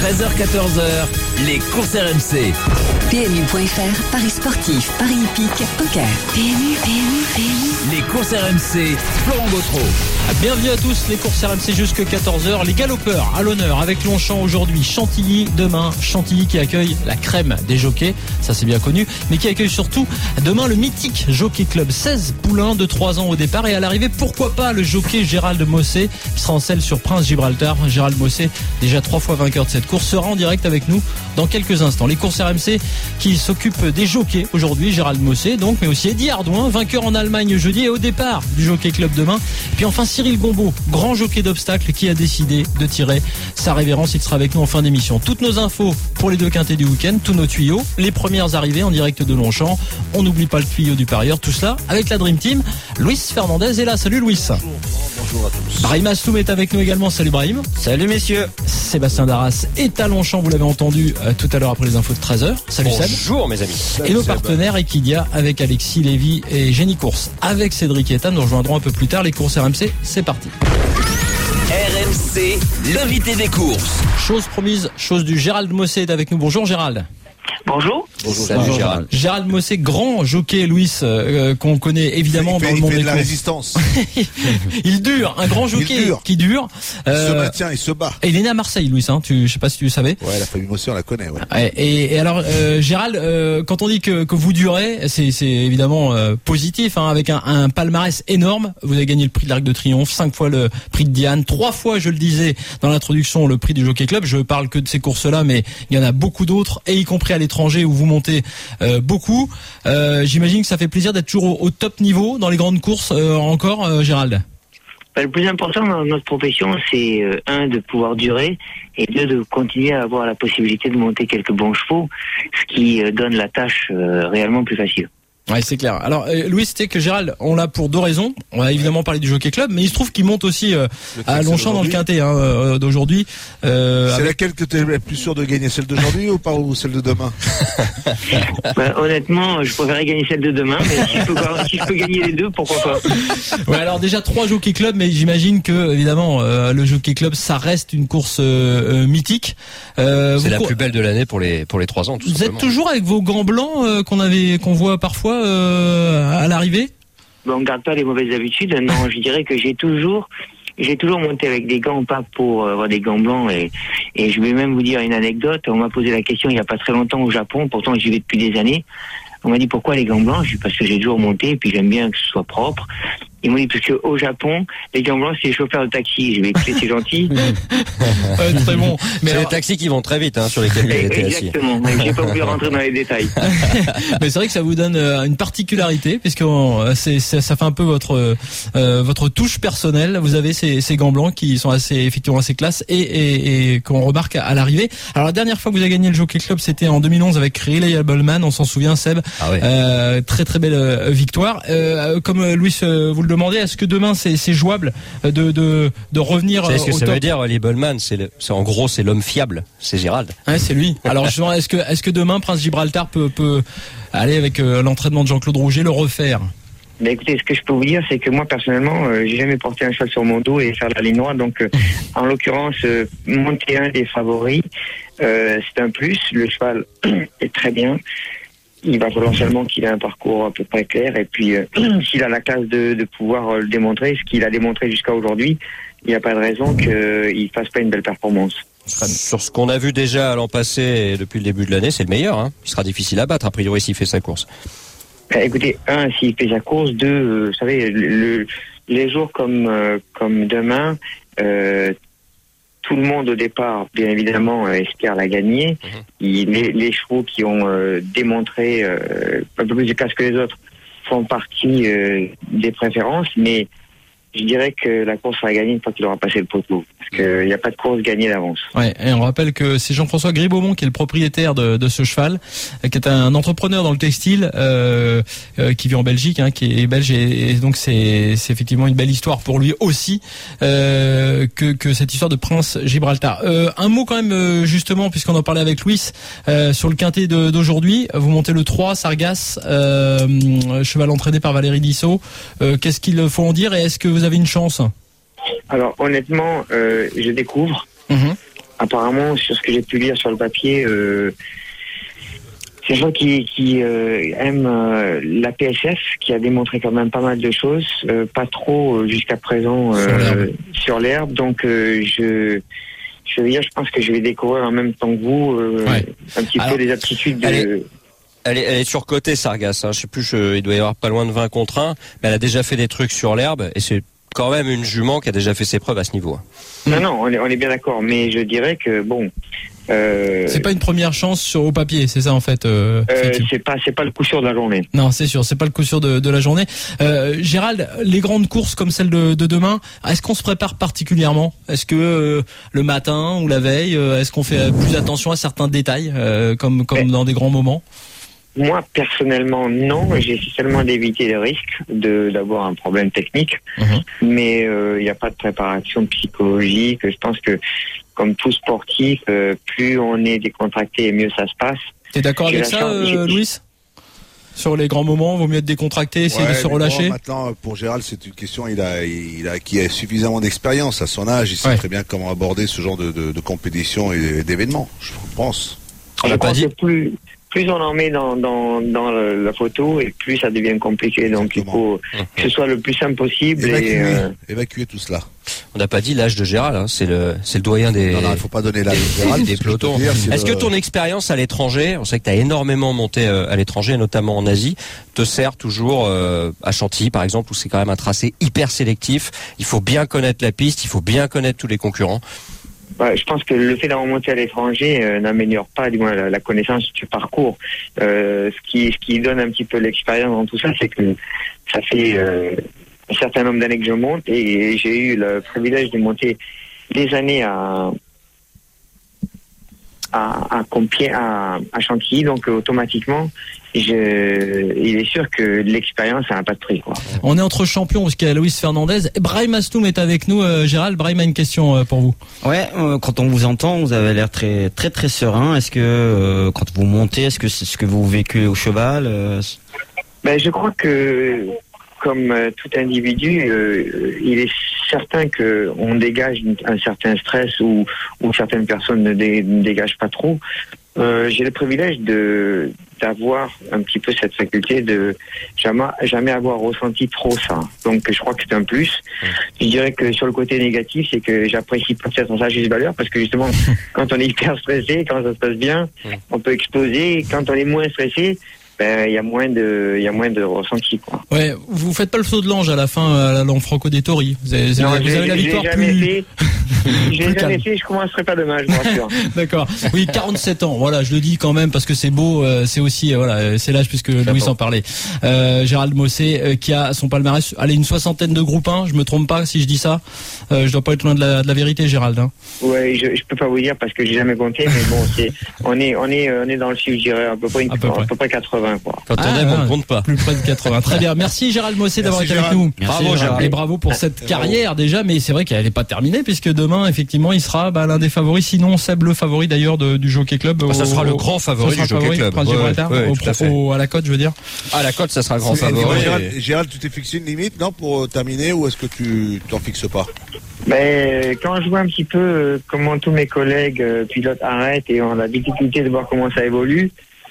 13h-14h, les courses RMC. PMU.fr, Paris sportif, Paris hippique, poker. PMU. Les courses RMC, Florent Gautreau. Bienvenue à tous, les courses RMC jusque 14h. Les galopeurs à l'honneur avec Longchamp aujourd'hui, Chantilly demain. Chantilly qui accueille la crème des jockeys, ça c'est bien connu, mais qui accueille surtout demain le mythique Jockey Club. 16 poulains de 3 ans au départ et à l'arrivée, pourquoi pas le jockey Gérald Mossé qui sera en selle sur Prince Gibraltar. Gérald Mossé, déjà 3 fois vainqueur de cette course, sera en direct avec nous dans quelques instants. Les courses RMC qui s'occupent des jockeys aujourd'hui, Gérald Mossé donc, mais aussi Eddie Ardouin, vainqueur en Allemagne jeudi et au départ du Jockey Club demain. Puis enfin Cyril Gombaud, grand jockey d'obstacles qui a décidé de tirer sa révérence. Il sera avec nous en fin d'émission. Toutes nos infos pour les deux quintés du week-end, tous nos tuyaux, les premières arrivées en direct de Longchamp. On n'oublie pas le tuyau du parieur, tout cela avec la Dream Team. Luis Fernandez est là. Salut Luis. Bonjour à tous. Brahim Asloum est avec nous également. Salut Brahim. Salut messieurs. Sébastien Darras est à Longchamp, vous l'avez entendu tout à l'heure après les infos de 13h. Salut Seb. Bonjour mes amis. Et nos partenaires Equidia avec Alexis Lévy et Jenny Course. Avec Cédric et Ethan, nous rejoindrons un peu plus tard. Les courses RMC, c'est parti. RMC, l'invité des courses. Chose promise, chose due. Gérald Mossé est avec nous. Bonjour Gérald. Bonjour. Salut Gérald. Gérald Mossé, grand jockey, Louis, qu'on connaît évidemment dans le monde il fait des de la courses. résistance. Il dure, un grand jockey qui dure. Il se maintient, il se bat. Et il est né à Marseille, Louis. Je sais pas si tu savais. Ouais, la famille Mossé, on la connaît. Ouais. Et alors, Gérald, quand on dit que vous durez, c'est évidemment positif, hein, avec un palmarès énorme. Vous avez gagné le prix de l'Arc de Triomphe, 5 fois le prix de Diane, 3 fois, je le disais dans l'introduction, le prix du Jockey Club. Je parle que de ces courses-là, mais il y en a beaucoup d'autres, et y compris à l'étranger où vous montez beaucoup. J'imagine que ça fait plaisir d'être toujours au top niveau dans les grandes courses encore, Gérald. Le plus important dans notre profession, c'est de pouvoir durer, et de continuer à avoir la possibilité de monter quelques bons chevaux, ce qui donne la tâche réellement plus facile. Ouais, c'est clair. Alors, Louis, c'était que Gérald, on l'a pour 2 raisons. On a évidemment parlé du Jockey Club, mais il se trouve qu'il monte aussi à Longchamp dans le quintet d'aujourd'hui. C'est laquelle que tu es plus sûr de gagner, celle d'aujourd'hui ou celle de demain? Honnêtement, je préférerais gagner celle de demain, mais si je peux gagner les deux, pourquoi pas. Ouais, alors déjà 3 Jockey Club, mais j'imagine que évidemment le Jockey Club, ça reste une course mythique. C'est la plus belle de l'année pour les 3 ans. Tout vous simplement. êtes toujours avec vos gants blancs qu'on voit parfois à l'arrivée? On garde pas les mauvaises habitudes. Non, je dirais que j'ai toujours monté avec des gants, pas pour avoir des gants blancs, et je vais même vous dire une anecdote. On m'a posé la question il y a pas très longtemps au Japon, pourtant j'y vais depuis des années. On m'a dit pourquoi les gants blancs? Je dis parce que j'ai toujours monté et puis j'aime bien que ce soit propre. Ils m'ont dit parce que au Japon, les gants blancs c'est les chauffeurs de taxi. Je vais écouter, c'est gentil. Très bon. Mais c'est alors, les taxis qui vont très vite sur lesquels il était assis. Exactement. Mais j'ai pas voulu rentrer dans les détails. mais c'est vrai que ça vous donne une particularité, puisque ça fait un peu votre touche personnelle. Vous avez ces gants blancs qui sont effectivement assez classe et qu'on remarque à l'arrivée. Alors la dernière fois que vous avez gagné le Jockey Club, c'était en 2011 avec Reliable-Man. On s'en souvient, Seb. Ah ouais. Très très belle victoire. Comme Louis vous le demandez, est-ce que demain c'est jouable de revenir au top? C'est ce que ça veut dire, Reliable-Man. En gros, c'est l'homme fiable. C'est Gérald. Ouais, c'est lui. Alors justement, est-ce que demain Prince Gibraltar peut aller avec l'entraînement de Jean-Claude Rouget, le refaire? Écoutez, ce que je peux vous dire, c'est que moi personnellement, j'ai jamais porté un cheval sur mon dos et faire la ligne droite. Donc, en l'occurrence, monter un des favoris, c'est un plus. Le cheval est très bien. Il va falloir seulement qu'il ait un parcours à peu près clair, et puis s'il a la classe de pouvoir le démontrer, ce qu'il a démontré jusqu'à aujourd'hui, il n'y a pas de raison qu'il fasse pas une belle performance. Sur ce qu'on a vu déjà l'an passé et depuis le début de l'année, c'est le meilleur. Il sera difficile à battre, a priori, s'il fait sa course. Écoutez, s'il fait sa course, 2, vous savez, les jours comme demain, tout le monde au départ, bien évidemment, espère la gagner. Les chevaux qui ont démontré un peu plus de classe que les autres font partie des préférences, mais je dirais que la course sera gagnée une fois qu'il aura passé le poteau, parce qu'il n'y a pas de course gagnée d'avance. Ouais, et on rappelle que c'est Jean-François Gribaumont qui est le propriétaire de ce cheval, qui est un entrepreneur dans le textile, qui vit en Belgique, qui est belge, et donc c'est effectivement une belle histoire pour lui aussi, que cette histoire de Prince Gibraltar. Un mot quand même, justement, puisqu'on en parlait avec Louis, sur le quintet d'aujourd'hui. Vous montez le 3, Sargas, cheval entraîné par Valérie Dissot. Qu'est-ce qu'il faut en dire, et est-ce que vous avez une chance? Alors honnêtement, je découvre. apparemment, sur ce que j'ai pu lire sur le papier, c'est gens qui aiment la PSF, qui a démontré quand même pas mal de choses, pas trop jusqu'à présent sur l'herbe. Donc je veux dire, je pense que je vais découvrir en même temps que vous un petit peu les aptitudes de... Elle est surcotée, Sargas. Je sais plus, il doit y avoir pas loin de 20 contre 1, mais elle a déjà fait des trucs sur l'herbe, et c'est quand même une jument qui a déjà fait ses preuves à ce niveau. Non, on est bien d'accord, mais je dirais que bon... c'est pas une première chance au papier, c'est ça en fait. C'est pas le coup sûr de la journée. Non, c'est sûr, c'est pas le coup sûr de la journée. Gérald, les grandes courses comme celle de demain, est-ce qu'on se prépare particulièrement? Est-ce que le matin ou la veille, est-ce qu'on fait plus attention à certains détails, comme dans des grands moments? Moi, personnellement, non. J'essaie seulement d'éviter les risques d'avoir un problème technique. Mais il n'y a pas de préparation psychologique. Je pense que, comme tout sportif, plus on est décontracté et mieux ça se passe. T'es d'accord avec ça, Louis? Sur les grands moments, vaut mieux être décontracté, essayer de se relâcher. Maintenant, pour Gérald, c'est une question. Il a suffisamment d'expérience à son âge. Il sait très bien comment aborder ce genre de compétition et d'événements. Je pense. On l'a pas dit. Plus on en met dans la photo et plus ça devient compliqué. Donc il faut que ce soit le plus simple possible. Évacuer tout cela. On n'a pas dit l'âge de Gérald, c'est le doyen des... Non, il faut pas donner l'âge de Gérald. des pelotons. Est-ce que ton expérience à l'étranger, on sait que tu as énormément monté à l'étranger, notamment en Asie, te sert toujours à Chantilly par exemple, où c'est quand même un tracé hyper sélectif, il faut bien connaître la piste, il faut bien connaître tous les concurrents? Je pense que le fait d'avoir monté à l'étranger n'améliore pas du moins la connaissance du parcours. Ce qui donne un petit peu l'expérience dans tout ça, c'est que ça fait un certain nombre d'années que je monte et j'ai eu le privilège de monter des années à Chantilly, donc automatiquement il est sûr que l'expérience a un pas de prix, quoi. On est entre champions parce qu'il y a Luis Fernandez. Brahim Asloum est avec nous. Gérald, Brahim a une question pour vous. Ouais, quand on vous entend, vous avez l'air très très très serein. Est-ce que quand vous montez, est-ce que c'est ce que vous vécupez au cheval? Je crois que comme tout individu, il est certain que on dégage un certain stress ou certaines personnes ne dégagent pas trop. J'ai le privilège d'avoir un petit peu cette faculté de jamais avoir ressenti trop ça. Donc je crois que c'est un plus. Je dirais que sur le côté négatif, c'est que j'apprécie peut-être sa juste valeur parce que justement, quand on est hyper stressé, quand ça se passe bien, on peut exploser. Quand on est moins stressé, il y a moins de ressenti, quoi. Ouais, vous faites pas le saut de l'ange à la fin à la Lanfranco des Tories. Vous avez la victoire plus. J'ai jamais fait, je commencerai pas demain, je vous rassure. D'accord. Oui, 47 ans. Voilà, je le dis quand même parce que c'est beau, c'est aussi c'est l'âge puisque Louis en parlait. Gérald Mossé qui a son palmarès, une 60aine de groupe 1, je me trompe pas si je dis ça. Je dois pas être loin de la vérité, Gérald, hein. Ouais, je peux pas vous dire parce que j'ai jamais compté, mais bon, on est dans le chiffre, je dirais à peu près 80, quoi. Quand on aime, on ne compte pas. Plus près de 80. Très bien. Merci Gérald Mossé d'avoir été avec nous. Bravo Gérald. Et bravo pour cette carrière déjà, mais c'est vrai qu'elle n'est pas terminée puisque demain effectivement il sera l'un des favoris, sinon Seb le favori d'ailleurs du Jockey Club. Ça sera le grand favori du Jockey Club. À la Côte, je veux dire. À la Côte, ça sera le grand favori. Gérald, tu t'es fixé une limite, non, pour terminer, ou est-ce que tu t'en fixes pas? Quand je vois un petit peu comment tous mes collègues pilotes arrêtent et ont la difficulté de voir comment ça évolue,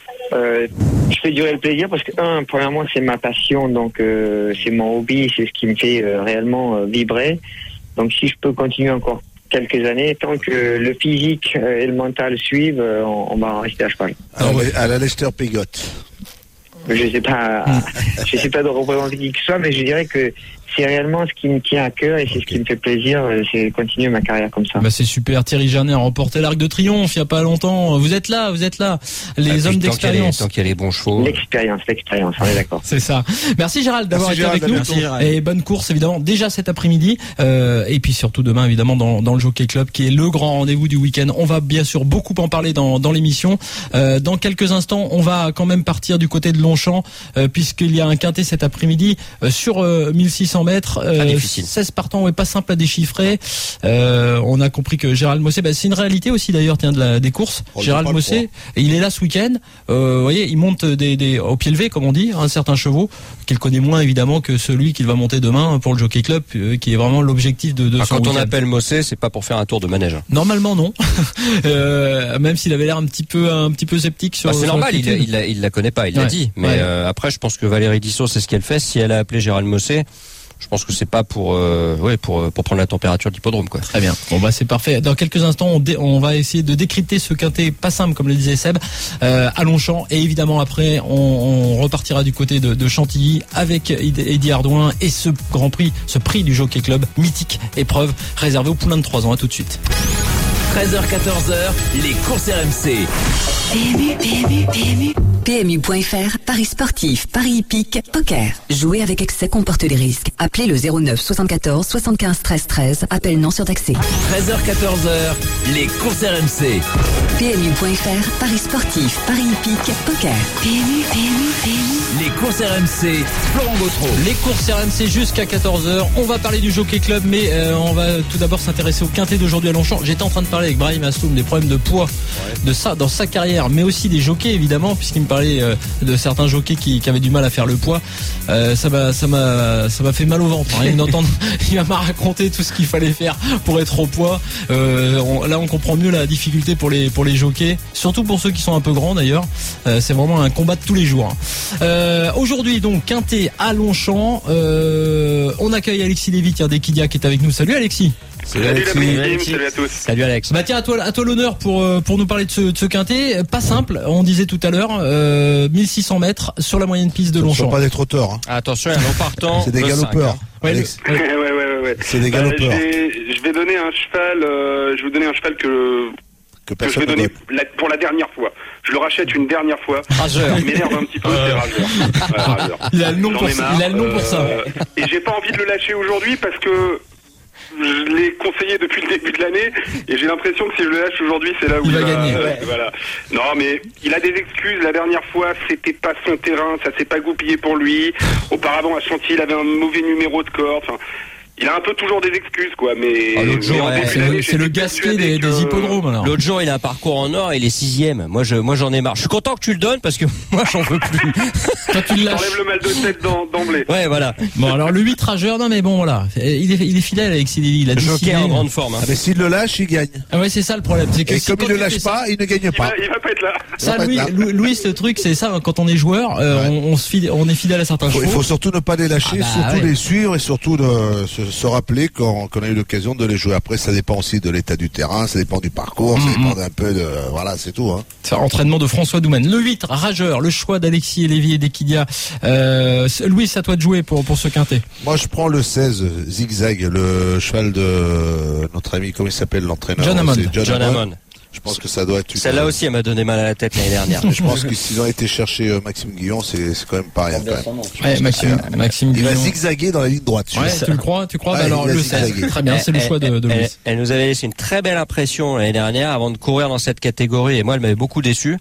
je fais durer le plaisir parce que premièrement c'est ma passion, donc c'est mon hobby, c'est ce qui me fait réellement vibrer. Donc si je peux continuer encore quelques années, tant que le physique et le mental suivent, on va en rester à cheval. À la Lester Piggott. Je sais pas de représenter qui que ce soit, mais je dirais que c'est réellement ce qui me tient à cœur et c'est ce qui me fait plaisir, c'est continuer ma carrière comme ça. C'est super. Thierry Janet a remporté l'Arc de Triomphe il y a pas longtemps. Vous êtes là. Les hommes d'expérience. Tant qu'il y a les bons chevaux. L'expérience, on est d'accord. C'est ça. Merci Gérald d'avoir été avec nous. Et bonne course évidemment déjà cet après-midi. Et puis surtout demain évidemment dans le Jockey Club qui est le grand rendez-vous du week-end. On va bien sûr beaucoup en parler dans l'émission. Dans quelques instants, on va quand même partir du côté de Longchamp puisqu'il y a un quintet cet après-midi sur 1600 1600 mètres, 16 partants, pas simple à déchiffrer. On a compris que Gérald Mossé, c'est une réalité aussi d'ailleurs, des courses. Gérald Mossé, il est là ce week-end. Vous voyez, il monte au pied levé, comme on dit, certains chevaux qu'il connaît moins évidemment que celui qu'il va monter demain pour le Jockey Club, qui est vraiment l'objectif de son Quand week-end. on appelle Mossé, c'est pas pour faire un tour de manège. Normalement non. Même s'il avait l'air un petit peu sceptique sur. C'est normal, il la connaît pas, il l'a dit. Mais après, je pense que Valérie Dissot, c'est ce qu'elle fait. Si elle a appelé Gérald Mossé, je pense que c'est pas pour prendre la température d'hippodrome, quoi. Très bien. Bon c'est parfait. Dans quelques instants, on va essayer de décrypter ce quintet pas simple, comme le disait Seb, à Longchamp. Et évidemment après, on repartira du côté de Chantilly avec Eddie Ardouin et ce Grand Prix, ce prix du Jockey Club, mythique épreuve réservée aux poulains de 3 ans. À tout de suite. 13h-14h, les courses RMC. PMU. PMU.fr, paris sportif, paris hippique, poker. Jouer avec excès comporte des risques. Appelez le 09 74 75 13 13. Appel non surtaxé. 13h-14h, les courses RMC. PMU.fr, paris sportif, paris hippique, poker. PMU. Les courses RMC, Florent Gautreau. Les courses RMC jusqu'à 14h. On va parler du Jockey Club, mais on va tout d'abord s'intéresser au quintet d'aujourd'hui à Longchamp. J'étais en train de parler avec Brahim Asloum des problèmes de poids de ça dans sa carrière, mais aussi des jockeys évidemment, puisqu'il me parlait de certains jockeys qui avaient du mal à faire le poids. Ça m'a fait mal au ventre. Rien d'entendre. Il m'a raconté tout ce qu'il fallait faire pour être au poids. Là, on comprend mieux la difficulté pour les jockeys, surtout pour ceux qui sont un peu grands d'ailleurs. C'est vraiment un combat de tous les jours. Aujourd'hui donc quintet à Longchamp. On accueille Alexis Lévy d'Equidia qui est avec nous. Salut Alexis. Salut la team, salut à tous. Salut Alex. Tiens, à toi l'honneur pour nous parler de ce quintet. Pas simple, on disait tout à l'heure, 1600 mètres sur la moyenne piste de Longchamp. Ce ne sont pas des trotteurs. Attention, non partant. C'est des galopeurs. Ouais. C'est des galopeurs. Je vais donner un cheval que je vais donner pour la dernière fois. Je le rachète une dernière fois. Rageur. Il m'énerve un petit peu, c'est Rageur. Rageur. Il a le nom pour ça. Et j'ai pas envie de le lâcher aujourd'hui parce que je l'ai conseillé depuis le début de l'année et j'ai l'impression que si je le lâche aujourd'hui, c'est là où il va gagner. Voilà. Non, mais il a des excuses. La dernière fois, c'était pas son terrain, ça s'est pas goupillé pour lui. Auparavant, à Chantilly, il avait un mauvais numéro de corde. Enfin, il a un peu toujours des excuses, quoi, mais... l'autre jour, c'est le Gasquet des hippodromes, alors. L'autre jour, il a un parcours en or, il est 6ème. Moi, j'en ai marre. Je suis content que tu le donnes parce que moi, j'en veux plus. Quand tu le lâches. T'enlèves le mal de tête d'emblée. Ouais, voilà. Bon, alors, le 8 Rageur, non, mais bon, voilà. Il est fidèle avec Sylvie. Il a Jockey en grande forme, hein. Mais s'il le lâche, il gagne. Ah ouais, c'est ça le problème. C'est que et comme il ne lâche pas, il ne gagne pas. Il va pas être là. Ça, Louis, le truc, c'est ça, quand on est joueur, on est fidèle à certains chevaux. Il faut surtout ne pas les lâcher, surtout les suivre et surtout se rappeler qu'on a eu l'occasion de les jouer. Après, ça dépend aussi de l'état du terrain, ça dépend du parcours, ça dépend un peu de... Voilà, c'est tout. Hein. C'est entraînement de François Doumen. Le 8, Rageur, le choix d'Alexis Lévy et d'Equidia. Louis, c'est à toi de jouer pour ce quintet. Moi, je prends le 16, Zigzag, le cheval de notre ami, comment il s'appelle, l'entraîneur? John Hammond. Je pense que ça doit être... Celle-là aussi, elle m'a donné mal à la tête l'année dernière. Je pense que s'ils ont été chercher Maxime Guillon, c'est quand même pas rien. Maxime il Guillon. va zigzaguer dans la ligne droite. Ouais, tu le crois? Ouais, alors, le 16. Très bien, c'est le choix de Louis. Elle nous avait laissé une très belle impression l'année dernière avant de courir dans cette catégorie. Et moi, elle m'avait beaucoup déçu.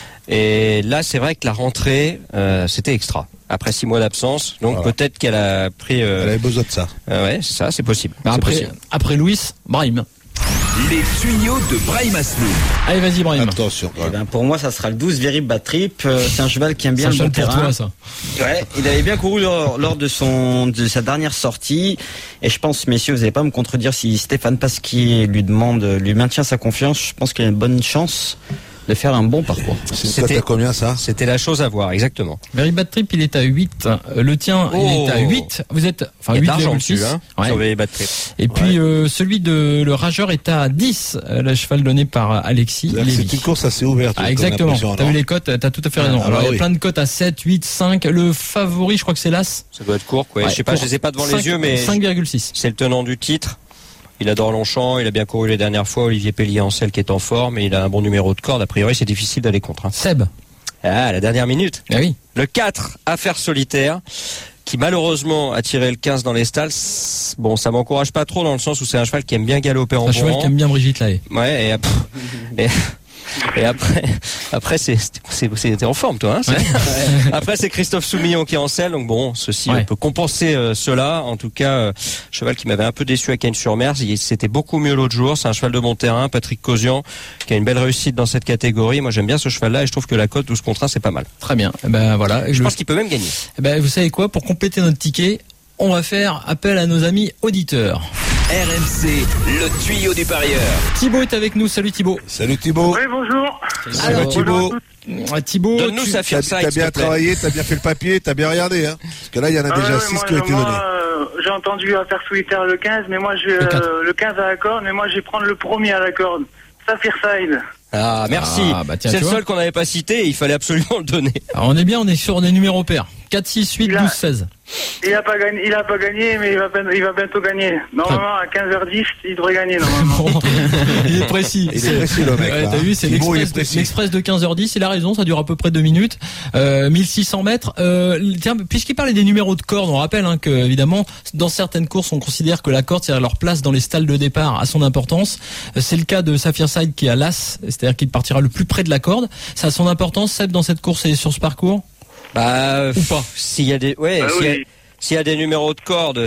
Et là, c'est vrai que la rentrée, c'était extra. Après 6 mois d'absence. Donc, peut-être qu'elle a pris, elle avait besoin de ça. Ouais, c'est ça, c'est possible. Après Louis, Brahim. Les tuyaux de Brahim Asloum. Allez, vas-y, Brahim. Attention. Pour moi, ça sera le 12 Very Bad Trip. C'est un cheval qui aime bien le bon terrain. Toi, ça. Ouais, il avait bien couru lors de sa dernière sortie. Et je pense, messieurs, vous n'allez pas me contredire si Stéphane Pasquier lui maintient sa confiance. Je pense qu'il a une bonne chance de faire un bon parcours. C'était combien ça? C'était la chose à voir, exactement. Very Bad Trip, il est à 8. Le tien, il est à 8. Vous êtes, enfin, 8,6. Sur Very Bad Trip. Et puis, celui de le Rageur est à 10. Le cheval donné par Alexis. C'est une course assez ouverte. Ah, exactement. T'as vu les cotes, t'as tout à fait raison. Alors, il y a plein de cotes à 7, 8, 5. Le favori, je crois que c'est l'As. Ça doit être court, quoi. Je sais pas, je les ai pas devant les yeux, mais. 5,6. C'est le tenant du titre. Il adore Longchamp, il a bien couru les dernières fois. Olivier Pellier-Ancel qui est en forme et il a un bon numéro de corde. A priori, c'est difficile d'aller contre. Seb. Ah, la dernière minute. Ah oui. Le 4, Affaire solitaire, qui malheureusement a tiré le 15 dans les stalles. Bon, ça m'encourage pas trop dans le sens où c'est un cheval qui aime bien galoper en bon rang. Un cheval qui aime bien Brigitte Lahaye. Ouais, Et après c'était en forme, toi. Hein, après, c'est Christophe Soumillon qui est en selle. Donc bon, ceci peut compenser cela. En tout cas, cheval qui m'avait un peu déçu à Cagnes-sur-Mer. C'était beaucoup mieux l'autre jour. C'est un cheval de bon terrain, Patrick Cosian, qui a une belle réussite dans cette catégorie. Moi, j'aime bien ce cheval-là et je trouve que la cote 12/1, c'est pas mal. Très bien. Ben voilà. Je pense qu'il peut même gagner. Ben vous savez quoi? Pour compléter notre ticket, on va faire appel à nos amis auditeurs. RMC, le tuyau du parieur. Thibaut est avec nous. Salut Thibaut. Salut Thibaut. Oui, bonjour. Salut Thibaut. Thibaut, donne-nous sa fière T'as bien travaillé, t'as bien fait le papier, t'as bien regardé, hein. Parce que là, il y en a déjà 6 qui ont été donnés. J'ai entendu à faire solitaire le 15, mais moi, le 15 à la corde, mais moi, je vais prendre le premier à la corde. Saphirside. Ah, merci. Tiens, c'est le seul qu'on n'avait pas cité et il fallait absolument le donner. Alors, on est bien, on est sur des numéros pairs. 4, 6, 8, 12, 16. Il a pas gagné, mais il va bientôt gagner. Normalement, à 15h10, il devrait gagner, normalement. Il est précis. Il est précis, le mec. Ouais, t'as vu, c'est l'express de 15h10. Il a raison, ça dure à peu près 2 minutes. 1600 mètres. Tiens, puisqu'il parlait des numéros de corde, on rappelle, que, évidemment, dans certaines courses, on considère que la corde, c'est-à-dire leur place dans les stalles de départ, a son importance. C'est le cas de Saphirside qui a l'as, c'est-à-dire qu'il partira le plus près de la corde. Ça a son importance, Seb, dans cette course et sur ce parcours? Ou pas. S'il y a des, s'il y a des numéros de corde,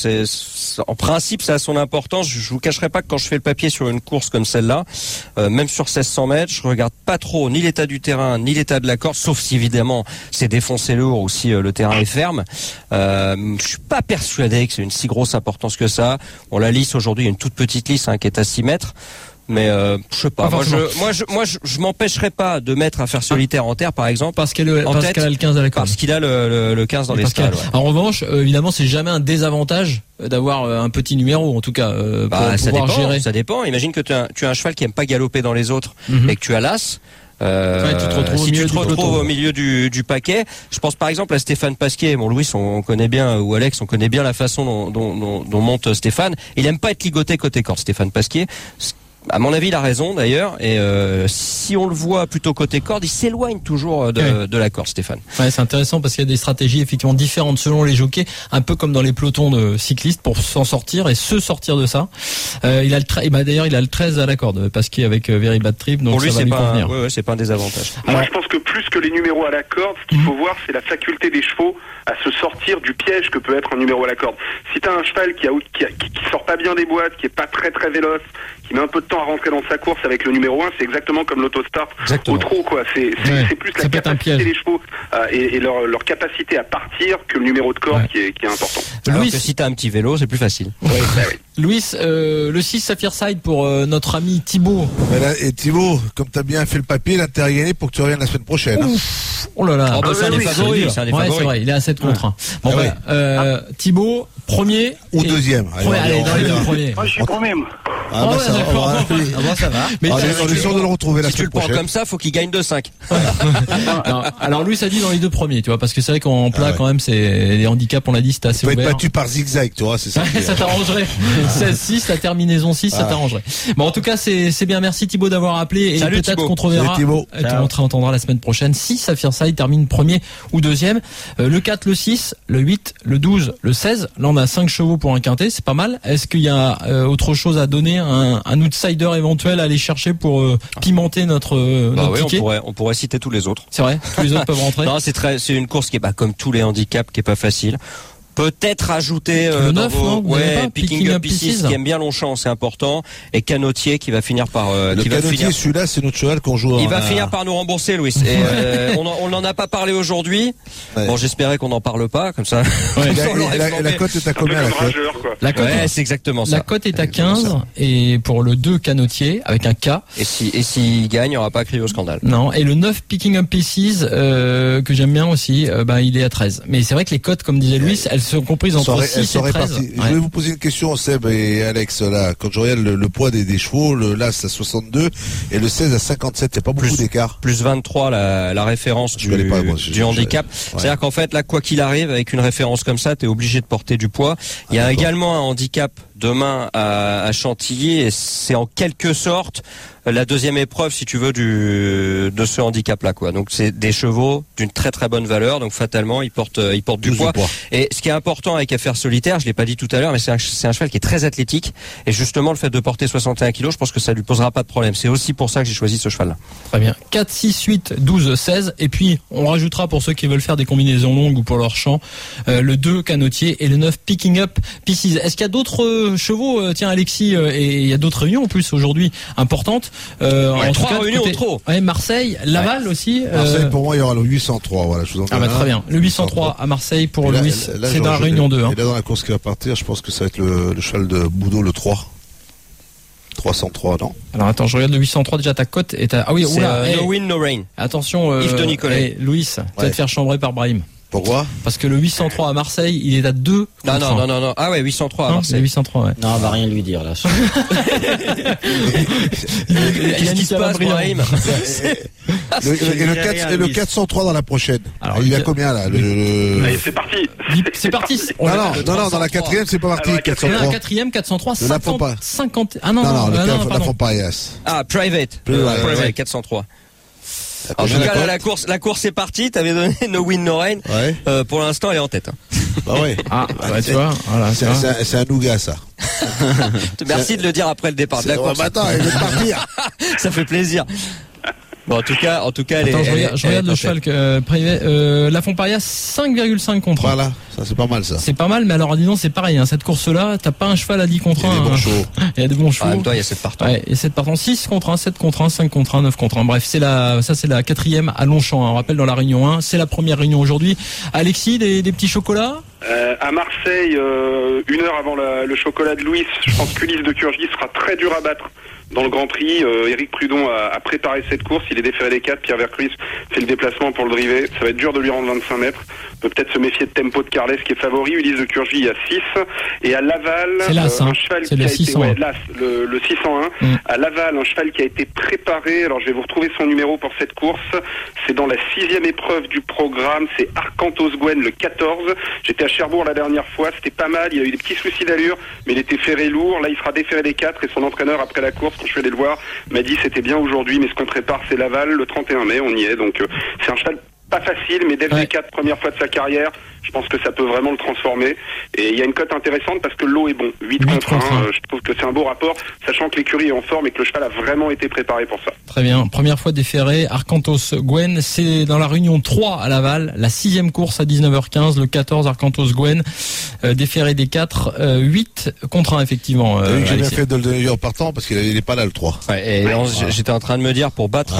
en principe, ça a son importance. Je vous cacherai pas que quand je fais le papier sur une course comme celle-là, même sur 1600 mètres, je regarde pas trop ni l'état du terrain, ni l'état de la corde, sauf si évidemment c'est défoncé lourd ou si le terrain est ferme. Je suis pas persuadé que c'est une si grosse importance que ça. Bon, la lisse aujourd'hui, il y a une toute petite lisse, qui est à 6 mètres. Mais je sais pas. Moi, je m'empêcherai pas de mettre un fer solitaire en terre, par exemple, parce qu'elle a le 15 à la corde. Parce qu'il a le 15 dans les stalles. Ouais. En revanche, évidemment, c'est jamais un désavantage d'avoir un petit numéro, en tout cas, pour pouvoir gérer. Ça dépend. Imagine que tu as un cheval qui aime pas galoper dans les autres et que tu as l'as. Tu te retrouves au milieu du paquet. Je pense par exemple à Stéphane Pasquier. Bon, Louis, on connaît bien, ou Alex, on connaît bien la façon dont monte Stéphane. Il aime pas être ligoté côté corde, Stéphane Pasquier. À mon avis, il a raison d'ailleurs. Et si on le voit plutôt côté corde, il s'éloigne toujours de la corde, Stéphane. Ouais, c'est intéressant parce qu'il y a des stratégies effectivement différentes selon les jockeys, un peu comme dans les pelotons de cyclistes pour s'en sortir et se sortir de ça. Il a d'ailleurs, il a le 13 à la corde, parce qu'il est avec Very Bad Trip, donc pour lui, ça va lui convenir. C'est pas un désavantage. Moi, je pense que plus que les numéros à la corde, ce qu'il faut voir, c'est la faculté des chevaux à se sortir du piège que peut être un numéro à la corde. Si t'as un cheval qui sort pas bien des boîtes, qui est pas très très véloce, qui met un peu de temps à rentrer dans sa course avec le numéro 1, c'est exactement comme l'autostart au trot, quoi. C'est plus la capacité des chevaux et leur capacité à partir que le numéro de corde qui est important. Alors que si t'as un petit vélo, c'est plus facile. Oui. Louis, le 6 Saphirside pour notre ami Thibaut. Et Thibaut, comme t'as bien fait le papier, il a intérêt à gagner pour que tu reviennes la semaine prochaine. Oh là là. C'est un des favoris. C'est vrai, il est à 7 contre 1. Bon, Thibaut, premier. Ou deuxième. Allez, dans les deux premiers. Moi, je suis premier, moi. Ça va. Mais on est sûr de le retrouver la si tu semaine le prends prochaine. comme ça, faut qu'il gagne 2-5. Alors lui, ça dit dans les deux premiers, tu vois, parce que c'est vrai qu'en plat, quand même, c'est les handicaps, on l'a dit, c'était assez ouvert. Il peut être battu par zigzag, tu vois, c'est ça. Ça t'arrangerait. 16-6, la terminaison 6, ça t'arrangerait. Bon, en tout cas, c'est bien. Merci Thibaut d'avoir appelé et peut-être qu'on te reverra. On entendra la semaine prochaine. Si Saphirside termine premier ou deuxième. Le 4, le 6, le 8, le 12, le 16. Là, on a 5 chevaux pour un quintet, c'est pas mal. Est-ce qu'il y a autre chose à donner, un outsider éventuel à aller chercher pour pimenter notre ticket? On pourrait citer tous les autres. C'est vrai, tous les autres peuvent rentrer. Non, c'est une course qui est comme tous les handicaps, qui est pas facile. Peut-être ajouter le 9, Picking Up Pieces qui aime bien Longchamp, c'est important, et Canotier qui va finir par Canotier, celui-là c'est notre cheval qu'on joue. Il va finir par nous rembourser, Louis. Et on n'en a pas parlé aujourd'hui. Ouais. Bon, j'espérais qu'on n'en parle pas comme ça. La cote est à combien? La cote, c'est exactement ça. La cote est à 15 et pour le 2 Canotier avec un K. Et s'il gagne, il n'y aura pas crié au scandale. Non, et le 9 Picking Up Pieces que j'aime bien aussi, il est à 13. Mais c'est vrai que les cotes, comme disait Louis, elles sont comprises entre 6 et 13. Je vais vous poser une question, Seb et Alex, là. Quand je regarde le poids des chevaux, le l'As à 62 et le 16 à 57, il n'y a pas beaucoup d'écart. Plus 23, la référence du handicap. C'est-à-dire qu'en fait, là, quoi qu'il arrive, avec une référence comme ça, tu es obligé de porter du poids. Il y a également un handicap demain à Chantilly, et c'est en quelque sorte la deuxième épreuve, si tu veux, de ce handicap-là, quoi. Donc c'est des chevaux d'une très très bonne valeur, donc fatalement ils portent du poids. Et ce qui est important avec Affaire Solitaire, je l'ai pas dit tout à l'heure, mais c'est un cheval qui est très athlétique, et justement le fait de porter 61 kilos, je pense que ça lui posera pas de problème. C'est aussi pour ça que j'ai choisi ce cheval-là. Très bien. 4, 6, 8, 12, 16, et puis on rajoutera pour ceux qui veulent faire des combinaisons longues ou pour leur champ, le 2 Canotier et le 9 Picking Up Pieces. Est-ce qu'il y a d'autres chevaux, tiens Alexis, et il y a d'autres réunions en plus aujourd'hui importantes? En 3 réunions au trot. Ouais, Marseille, Laval aussi. Marseille, pour moi, il y aura le 803. Voilà, je vous en donne très bien. Le 803 à Marseille pour là, Louis, c'est dans la réunion 2. Et là, dans la course qui va partir, je pense que ça va être le cheval de Boudot, le 3. 303, non? Alors attends, je regarde le 803 déjà, ta cote est à... Ah oui, No Win, No Rain. Attention, Yves de Nicolet. Louis, tu vas te faire chambrer par Brahim. Pourquoi? Parce que le 803 à Marseille, il est à 2. Non. Ah ouais, 803 à Marseille. 803, ouais. Non, on va rien lui dire, là. Qu'est-ce qui se passe, Brahim? Et le 403 dans la prochaine. Alors, il y a combien, là? Allez, c'est parti. C'est parti. Non, dans la quatrième, c'est pas parti. 403. Dans la quatrième, 403, 50. Ah non, la Fompaias. Ah, Private, 403. En tout cas, la course est partie. T'avais donné No Win No Rain. Ouais. Pour l'instant, elle est en tête. Bah ouais. Tu vois, voilà. C'est un nougat, ça. Merci de le dire après le départ de la course. Attends, elle veut partir. Ça fait plaisir. Bon, en tout cas, je regarde le cheval privé. La Fompaias 5,5 contre 1. Voilà, ça c'est pas mal, ça. C'est pas mal, mais alors disons c'est pareil. Cette course-là, t'as pas un cheval à 10 contre 1. Il y a des bons chevaux. Il y a des bons chevaux. En même temps, il y a 7 partants. Ouais, et 7 partants, 6 contre 1, 7 contre 1, 5 contre 1, 9 contre 1. Bref, c'est la quatrième à Longchamp. On rappelle dans la réunion 1. C'est la première réunion aujourd'hui. Alexis, des petits chocolats? À Marseille, 1 heure avant le chocolat de Louis, je pense qu'Ulysse de Curgy sera très dur à battre dans le Grand Prix. Éric Prudon a préparé cette course, il est déféré des 4, Pierre Vercruis fait le déplacement pour le driver, ça va être dur de lui rendre 25 mètres, peut peut-être se méfier de Tempo de Carles qui est favori, Ulysse de Curgy à 6, et à Laval, un cheval qui a été, le 601, à Laval, un cheval qui a été préparé, alors je vais vous retrouver son numéro pour cette course, c'est dans la 6e épreuve du programme, c'est Arcantos Gwen, le 14, j'étais à Cherbourg la dernière fois, c'était pas mal, il a eu des petits soucis d'allure, mais il était ferré lourd, là il sera déféré des 4, et son entraîneur après la course, quand je suis allé le voir, m'a dit c'était bien aujourd'hui, mais ce qu'on prépare c'est Laval le 31 mai, on y est, donc c'est un cheval pas facile, mais dès les 4 premières fois de sa carrière, je pense que ça peut vraiment le transformer. Et il y a une cote intéressante parce que l'eau est bon. 8 contre 1, je trouve que c'est un beau rapport, sachant que l'écurie est en forme et que le cheval a vraiment été préparé pour ça. Très bien. Première fois déféré, Arcantos Gwen, c'est dans la réunion 3 à Laval, la 6e course à 19h15, le 14 Arcantos Gwen, déféré des 4, 8 contre 1 effectivement. J'ai bien fait de le donner en partant parce qu'il n'est pas là le 3. Ouais, j'étais en train de me dire, pour battre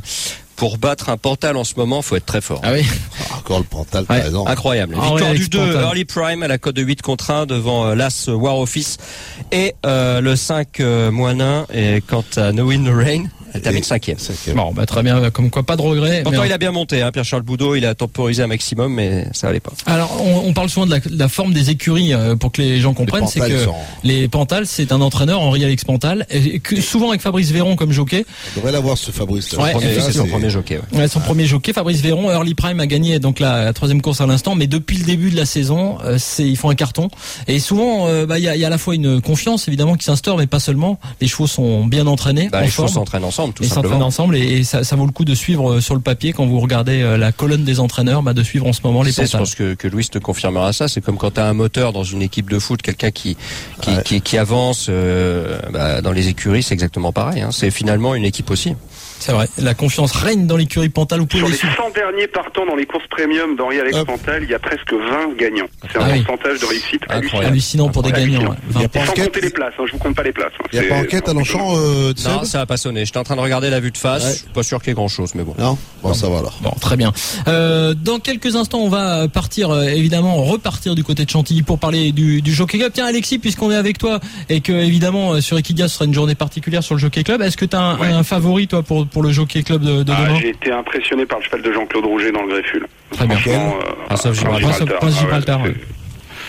un Pantal en ce moment, faut être très fort. Ah oui. Encore le Pantal, par exemple. Incroyable. Victoire du 2, Early Prime à la cote de 8 contre 1 devant l'As War Office et le 5 Moinin. Et quant à No Win No Rain, elle termine 5e. Bon, très bien, comme quoi pas de regret. Pourtant, il a bien monté, Pierre-Charles Boudot, il a temporisé un maximum, mais ça allait pas. Alors, on parle souvent de la forme des écuries pour que les gens comprennent, c'est que les Pantal, c'est un entraîneur, Henri-Alex Pantal, et que souvent avec Fabrice Véron comme jockey. On devrait l'avoir ce Fabrice. C'est son premier jockey. Ouais, son premier jockey, Fabrice Véron, Early Prime a gagné donc la 3e course à l'instant, mais depuis le début de la saison, ils font un carton. Et souvent, il y a à la fois une confiance évidemment qui s'instaure, mais pas seulement. Les chevaux sont bien entraînés. Les chevaux s'entraînent ensemble, tout simplement. Ils s'entraînent ensemble et ça vaut le coup de suivre sur le papier quand vous regardez la colonne des entraîneurs, de suivre en ce moment les Pantal. Je pense que Louis te confirmera ça. C'est comme quand tu as un moteur dans une équipe de foot, quelqu'un qui avance dans les écuries, c'est exactement pareil. C'est finalement une équipe aussi. C'est vrai, la confiance règne dans l'écurie Pantal. Sur les 100 derniers partants dans les courses premium d'Henri-Alex Pantal, il y a presque 20 gagnants. C'est un pourcentage de réussite hallucinant pour des gagnants. Sans compter les places, je vous compte pas les places. Il n'y a pas enquête à Longchamp Non, ça va pas sonner. J'étais en train de regarder la vue de face, je suis pas sûr qu'il y ait grand chose, mais bon. Non, ça va alors. Bon, très bien. Dans quelques instants, on va repartir du côté de Chantilly pour parler du Jockey Club. Tiens Alexis, puisqu'on est avec toi et que évidemment sur Equidia ce sera une journée particulière sur le Jockey Club, est-ce que tu as un favori toi pour le Jockey Club de demain? J'ai été impressionné par le cheval de Jean-Claude Rouget dans le Greffule. Très bien. Sauf Gibraltar.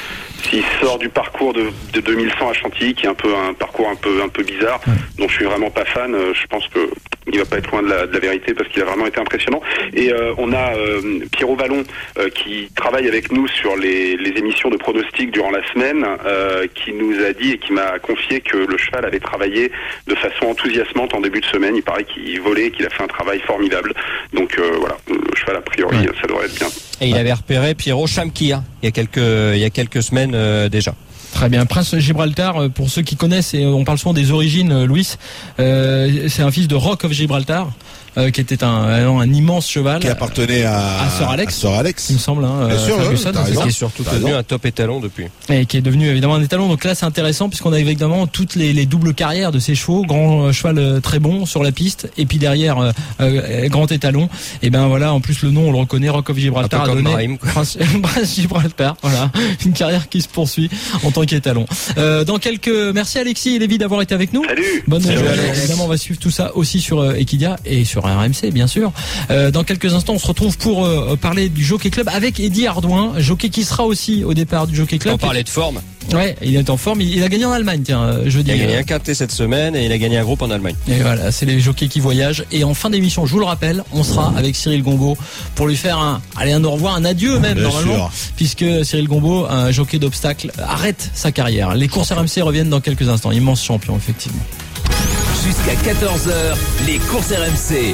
s'il sort du parcours de 2100 à Chantilly, qui est un parcours un peu bizarre, dont je suis vraiment pas fan, je pense que il va pas être loin de la vérité parce qu'il a vraiment été impressionnant. Et on a Pierrot Vallon qui travaille avec nous sur les émissions de pronostics durant la semaine, qui nous a dit et qui m'a confié que le cheval avait travaillé de façon enthousiasmante en début de semaine. Il paraît qu'il volait et qu'il a fait un travail formidable. Donc voilà, le cheval a priori ça devrait être bien. Et il avait repéré Pierrot Chamkir il y a quelques semaines déjà. Très bien. Prince Gibraltar, pour ceux qui connaissent, et on parle souvent des origines, Louis, c'est un fils de Rock of Gibraltar, qui était un immense cheval. Qui appartenait à Sir Alex. Sir Alex. Il me semble, Bien sûr, qui est surtout devenu un top étalon depuis. Et qui est devenu évidemment un étalon. Donc là, c'est intéressant puisqu'on a évidemment toutes les doubles carrières de ces chevaux. Grand cheval très bon sur la piste. Et puis derrière, grand étalon. Et ben voilà, en plus le nom, on le reconnaît, Rock of Gibraltar a donné Prince Gibraltar. Voilà. Une carrière qui se poursuit en tant qu'étalon. Merci Alexis et Lévi d'avoir été avec nous. Salut. Bonne journée. Évidemment, on va suivre tout ça aussi sur Equidia et sur RMC, bien sûr. Dans quelques instants, on se retrouve pour parler du Jockey Club avec Eddy Ardouin, jockey qui sera aussi au départ du Jockey Club. On parlait de forme. Ouais, il est en forme. Il a gagné en Allemagne, tiens, jeudi. Il a gagné un quintet cette semaine et il a gagné un groupe en Allemagne. Et voilà, c'est les jockeys qui voyagent. Et en fin d'émission, je vous le rappelle, on sera avec Cyril Gombeau pour lui faire un au revoir, un adieu même, bien normalement, sûr. Puisque Cyril Gombeau, un jockey d'obstacles, arrête sa carrière. Les courses RMC reviennent dans quelques instants. Immense champion, effectivement. Jusqu'à 14h, les courses RMC.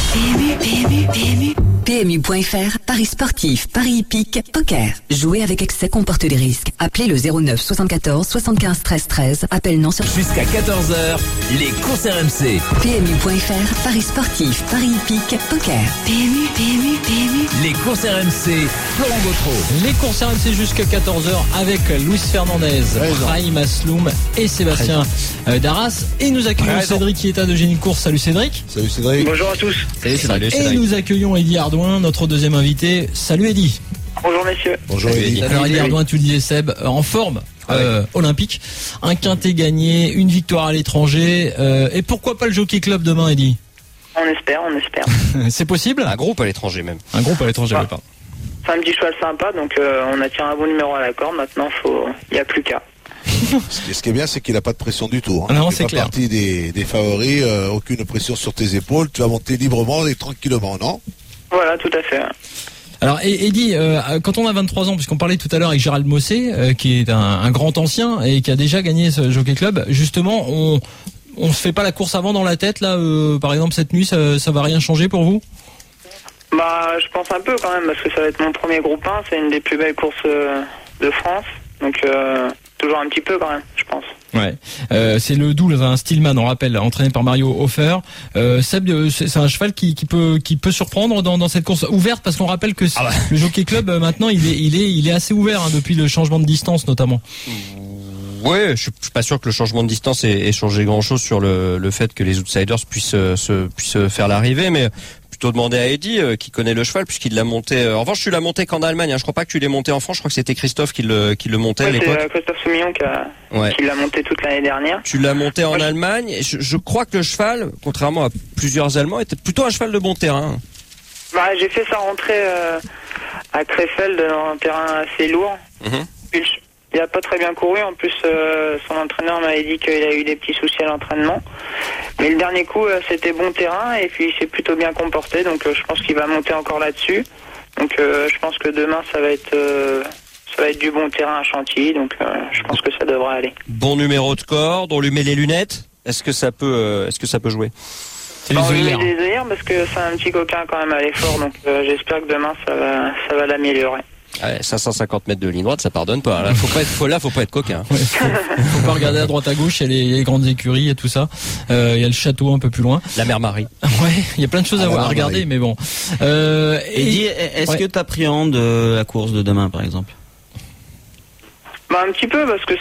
PMU.fr, paris sportif, paris hippique, poker. Jouer avec excès comporte des risques. Appelez le 09 74 75 13 13. Appel non sur... Jusqu'à 14h, les courses RMC. PMU.fr, paris sportif, paris hippique, poker. PMU. Les courses RMC, Florent Gautreau. Les courses RMC jusqu'à 14h avec Luis Fernandez, Brahim Asloum et Sébastien Darras. Et nous accueillons Cédric qui est à de Génie Course. Salut Cédric. Salut Cédric. Bonjour à tous. Salut Cédric. Et nous accueillons Eddy Ardouin, notre deuxième invité. Salut Eddy. Bonjour messieurs. Bonjour Eddy. Alors Eddy Ardouin, tu le disais Seb, en forme. Olympique, un quintet gagné, une victoire à l'étranger, et pourquoi pas le Jockey Club demain, Eddy? On espère. C'est possible? Un groupe à l'étranger même. Un groupe à l'étranger, pas. C'est un petit cheval sympa, donc on a tiré un bon numéro à la corde. Maintenant, il n'y a plus qu'à. Ce qui est bien, c'est qu'il n'a pas de pression du tout. Non, c'est clair. Partie des favoris, aucune pression sur tes épaules. Tu vas monter librement et tranquillement, non? Voilà, tout à fait. Alors Eddy, quand on a 23 ans, puisqu'on parlait tout à l'heure avec Gérald Mossé, qui est un grand ancien et qui a déjà gagné ce Jockey Club, justement, on se fait pas la course avant dans la tête là, par exemple cette nuit, ça va rien changer pour vous? Bah, je pense un peu quand même, parce que ça va être mon premier groupe 1, c'est une des plus belles courses de France, donc toujours un petit peu quand même, je pense. Ouais, c'est le double, un Stillman, on rappelle, entraîné par Mario Hofer. Seb, c'est un cheval qui peut surprendre dans cette course ouverte, parce qu'on rappelle que le Jockey Club maintenant il est assez ouvert depuis le changement de distance notamment. Ouais, je suis pas sûr que le changement de distance ait changé grand chose sur le fait que les outsiders puissent faire l'arrivée, mais plutôt demander à Eddy qui connaît le cheval puisqu'il l'a monté. En revanche, tu l'as monté qu'en Allemagne. Je crois pas que tu l'aies monté en France. Je crois que c'était Christophe qui le montait à l'époque. C'est Christophe Soumillon qui l'a monté toute l'année dernière. Tu l'as monté en Allemagne. Et je crois que le cheval, contrairement à plusieurs Allemands, était plutôt un cheval de bon terrain. Bah, j'ai fait sa rentrée à Krefeld dans un terrain assez lourd. Il a pas très bien couru. En plus, son entraîneur m'avait dit qu'il a eu des petits soucis à l'entraînement. Mais le dernier coup, c'était bon terrain et puis il s'est plutôt bien comporté. Donc, je pense qu'il va monter encore là-dessus. Donc, je pense que demain, ça va être du bon terrain à Chantilly. Donc, je pense que ça devrait aller. Bon numéro de corde. On lui met les lunettes. Est-ce que ça peut jouer? On lui met des œillères parce que c'est un petit coquin quand même à l'effort. Donc, j'espère que demain, ça va l'améliorer. Ouais, 550 mètres de ligne droite, ça pardonne pas. Là, faut pas être coquin. Ouais, faut pas regarder à droite à gauche. Il y a les grandes écuries et tout ça. Il y a le château un peu plus loin. La Mère Marie. Ouais, il y a plein de choses à regarder, mais bon. Eddy, est-ce que tu appréhendes la course de demain, par exemple? Bah, un petit peu, parce que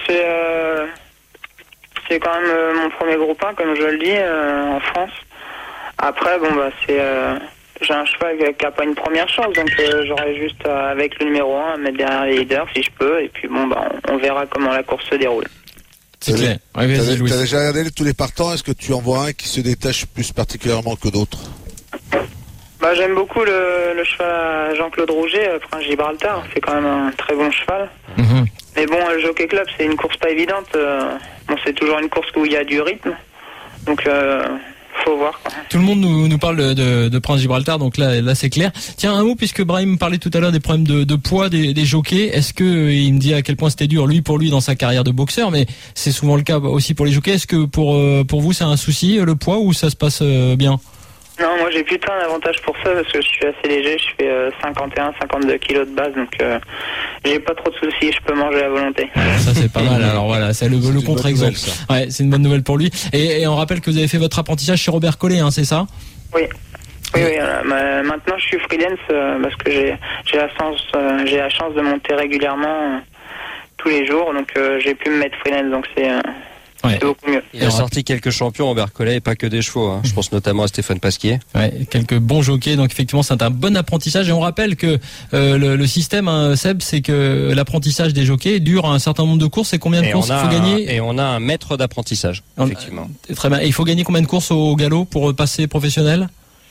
c'est quand même mon premier groupe 1, comme je le dis, en France. Après, j'ai un cheval qui n'a pas une première chance, donc j'aurai juste avec le numéro 1 à mettre derrière les leaders si je peux, et puis on verra comment la course se déroule. C'est clair. T'as déjà regardé tous les partants? Est-ce que tu en vois un qui se détache plus particulièrement que d'autres? Bah, j'aime beaucoup le cheval Jean-Claude Rouget, Prince Gibraltar. C'est quand même un très bon cheval. Mais bon, le Jockey Club, c'est une course pas évidente. Bon, c'est toujours une course où il y a du rythme. Donc, faut voir. Tout le monde nous parle de Prince Gibraltar, donc là c'est clair. Tiens, un mot, puisque Brahim parlait tout à l'heure des problèmes de poids des jockeys. Est-ce que, il me dit à quel point c'était dur pour lui dans sa carrière de boxeur, mais c'est souvent le cas aussi pour les jockeys. Est-ce que pour vous c'est un souci, le poids, ou ça se passe bien? Non, moi j'ai plutôt un avantage pour ça parce que je suis assez léger, je fais 51-52 kilos de base, donc j'ai pas trop de soucis, je peux manger à volonté. Ça c'est pas mal, alors voilà, c'est le contre-exemple. Ouais, c'est une bonne nouvelle pour lui. Et on rappelle que vous avez fait votre apprentissage chez Robert Collet, hein, c'est ça? Oui. Maintenant je suis freelance parce que j'ai la chance de monter régulièrement tous les jours, donc j'ai pu me mettre freelance, donc c'est beaucoup mieux. Il a sorti quelques champions, Robert Collet, et pas que des chevaux. Hein. Je pense notamment à Stéphane Pasquier. Ouais, quelques bons jockeys. Donc effectivement, c'est un bon apprentissage. Et on rappelle que le système, hein, Seb, c'est que l'apprentissage des jockeys dure un certain nombre de courses. Et combien de courses il faut gagner? Et on a un maître d'apprentissage, effectivement. Très bien. Et il faut gagner combien de courses au galop pour passer professionnel?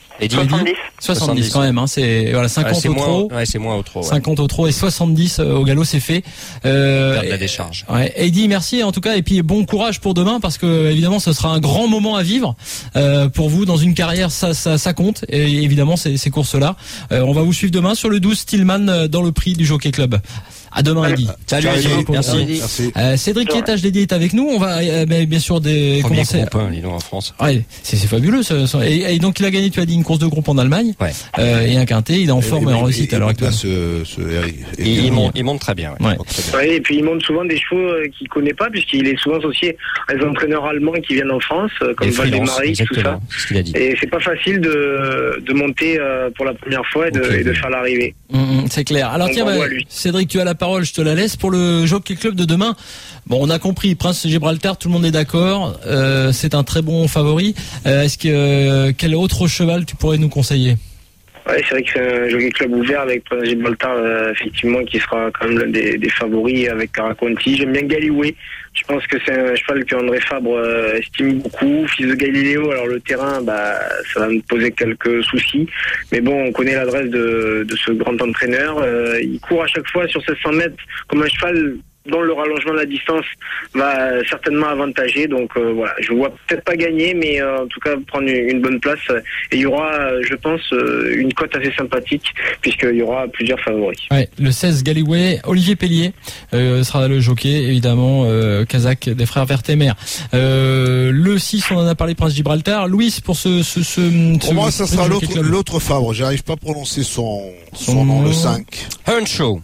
70 quand même, hein, c'est 50 au trot. Ouais, c'est moins au trot. 50 au trot et 70 au galop, c'est fait. Perdre la décharge. Ouais. Eddie, merci en tout cas, et puis bon courage pour demain, parce que évidemment ce sera un grand moment à vivre pour vous dans une carrière, ça compte, et évidemment ces courses-là. On va vous suivre demain sur le 12 Stillman dans le prix du Jockey Club. À demain, Eddie. Salut, merci. Cédric Quietage Dédié est avec nous. On va bien sûr commencer. Groupe 1, dis-donc, en France. Ouais, c'est fabuleux. Et donc il a gagné, tu as dit, une course de groupe en Allemagne. Ouais. Et un quintet. Il est en forme et en réussite à l'heure actuelle. Il monte très bien. Ouais, et puis il monte souvent des chevaux qu'il connaît pas, puisqu'il est souvent associé à des entraîneurs allemands qui viennent en France, comme Valdemaric, tout ça. C'est ce qu'il a dit. Et c'est pas facile de monter pour la première fois et de faire l'arrivée. C'est clair. Alors tiens, Cédric, tu as la parole, je te la laisse pour le Jockey Club de demain. Bon, on a compris, Prince Gibraltar, tout le monde est d'accord. C'est un très bon favori. Est-ce que quel autre cheval tu pourrais nous conseiller? Ouais, c'est vrai que c'est un Jockey Club ouvert avec Prince Gibraltar, effectivement, qui sera quand même l'un des favoris avec Caraconti. J'aime bien Galiway. Je pense que c'est un cheval que André Fabre estime beaucoup. Fils de Galiléo, alors le terrain, ça va me poser quelques soucis. Mais bon, on connaît l'adresse de ce grand entraîneur. Il court à chaque fois sur 700 mètres comme un cheval dont le rallongement de la distance va certainement avantager. Donc voilà, je ne vois peut-être pas gagner, mais en tout cas prendre une bonne place. Et il y aura, je pense, une cote assez sympathique, puisqu'il y aura plusieurs favoris. Ouais, le 16 Galiway, Olivier Pellier sera le jockey, évidemment, Kazakh des frères Vertemer. Le 6, on en a parlé, Prince Gibraltar. Louis, pour pour moi, ça sera l'autre Fabre. J'arrive pas à prononcer son nom, le 5. Earnshaw,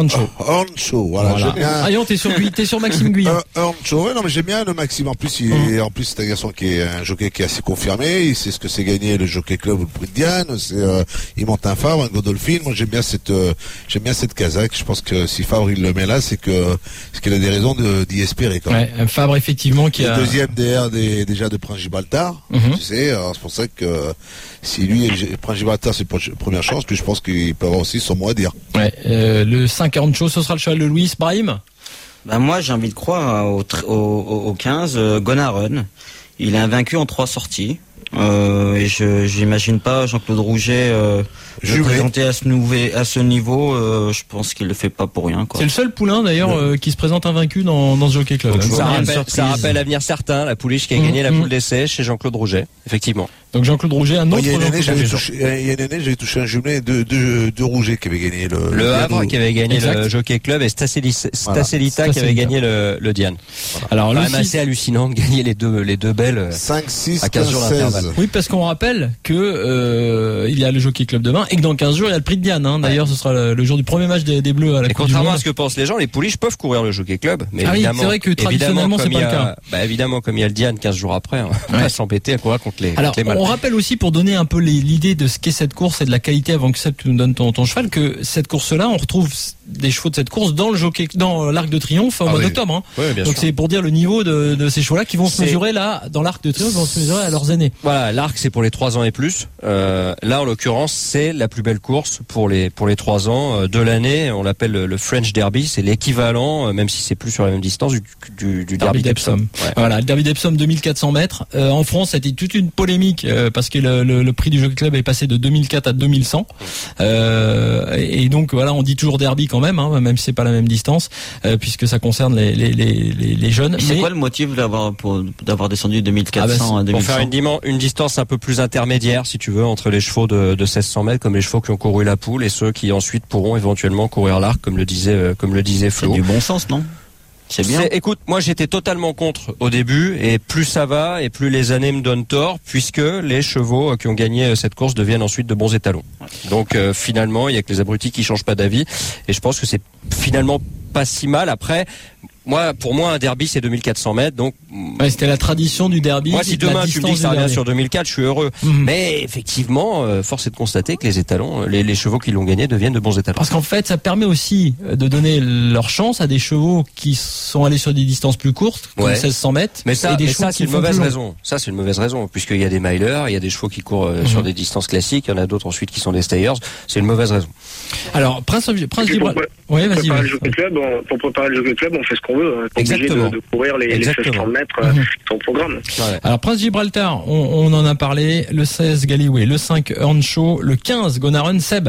voilà. J'aime bien. T'es sur Maxime Guyot. Earnshaw, ouais, non, mais j'aime bien le Maxime. En plus, c'est un garçon qui est un jockey qui est assez confirmé. Il sait ce que c'est gagner le Jockey Club ou le Prix de Diane. Il monte un Fabre, un Godolphin. Moi, j'aime bien cette Kazakh. Je pense que si Fabre il le met là, c'est qu'il a des raisons d'y espérer, quand même. Ouais, un Fabre, effectivement, qui a... deuxième DR déjà de Prince Gibraltar. Tu sais, alors c'est pour ça que si lui, Prince Gibraltar, c'est la première chance, puis je pense qu'il peut avoir aussi son mot à dire. Ouais, le 5-40 choses, ce sera le cheval de Louis. Brahim? Moi, j'ai envie de croire au 15, Gonarun. Il est invaincu en 3 sorties. Et j'imagine pas Jean-Claude Rouget se présenter à ce niveau. Je pense qu'il le fait pas pour rien, quoi. C'est le seul poulain d'ailleurs qui se présente invaincu dans ce Jockey Club. Ça rappelle l'avenir certain, la pouliche qui a gagné la poule d'essai chez Jean-Claude Rouget, effectivement. Donc Jean-Claude Rouget, un autre. Il y a une année, j'avais touché un jumelé de Rouget qui avait gagné le Havre, qui avait gagné le Jockey Club, et Stacelita qui avait gagné le Diane. Voilà. Alors, quand même assez hallucinant de gagner les deux belles 5, 6, à 15 jours d'intervalle. Oui, parce qu'on rappelle que il y a le Jockey Club demain et que dans 15 jours il y a le Prix de Diane. D'ailleurs, ce sera le jour du premier match des Bleus à la Coupe du Monde. Contrairement à ce que pensent les gens, les pouliches peuvent courir le Jockey Club, mais évidemment, c'est vrai que traditionnellement c'est pas le cas. Évidemment, comme il y a le Diane 15 jours après, on va s'embêter à courir contre les mâles. On rappelle aussi, pour donner un peu l'idée de ce qu'est cette course et de la qualité, avant que Seb nous donne ton cheval, que cette course-là, on retrouve des chevaux de cette course dans l'Arc de Triomphe au mois d'octobre. Donc c'est pour dire le niveau de ces chevaux-là qui vont se mesurer là dans l'Arc de Triomphe, vont se mesurer à leurs aînés. Voilà, l'Arc c'est pour les 3 ans et plus. Là en l'occurrence c'est la plus belle course pour les 3 ans de l'année. On l'appelle le French Derby, c'est l'équivalent, même si c'est plus sur la même distance, du Derby d'Epsom. Voilà, le Derby d'Epsom 2400 mètres. En France, c'était toute une polémique parce que le prix du Jockey Club est passé de 2004 à 2100. Et donc voilà, on dit toujours derby quand même, hein, même si c'est pas la même distance, puisque ça concerne les jeunes. C'est quoi le motif d'avoir descendu de 2400 à 2100? Pour faire une distance un peu plus intermédiaire, si tu veux, entre les chevaux de 1600 mètres, comme les chevaux qui ont couru la poule, et ceux qui ensuite pourront éventuellement courir l'arc, comme le disait Flo. C'est du bon sens, non? C'est bien. Écoute, moi j'étais totalement contre au début, et plus ça va et plus les années me donnent tort, puisque les chevaux qui ont gagné cette course deviennent ensuite de bons étalons. Donc finalement, il y a que les abrutis qui changent pas d'avis, et je pense que c'est finalement pas si mal. Après, pour moi, un derby, c'est 2400 mètres, donc. Ouais, c'était la tradition du derby. Moi, si demain tu me dis que ça revient sur 2004, je suis heureux. Mais effectivement, force est de constater que les étalons, les chevaux qui l'ont gagné deviennent de bons étalons. Parce qu'en fait, ça permet aussi de donner leur chance à des chevaux qui sont allés sur des distances plus courtes, comme 1600 mètres. Mais ça, c'est une mauvaise raison. Ça, c'est une mauvaise raison, puisqu'il y a des milers, il y a des chevaux qui courent sur des distances classiques, il y en a d'autres ensuite qui sont des stayers. C'est une mauvaise raison. Alors, Prince Gibraltar. Ouais, vas-y. Pour préparer le Jockey Club, on fait ce qu'on veut. Exactement. De courir les 1600 mètres sur le programme. Ouais. Alors, Prince Gibraltar, on en a parlé. Le 16 Galloway, le 5 Earnshaw, le 15 Gonarun, Seb.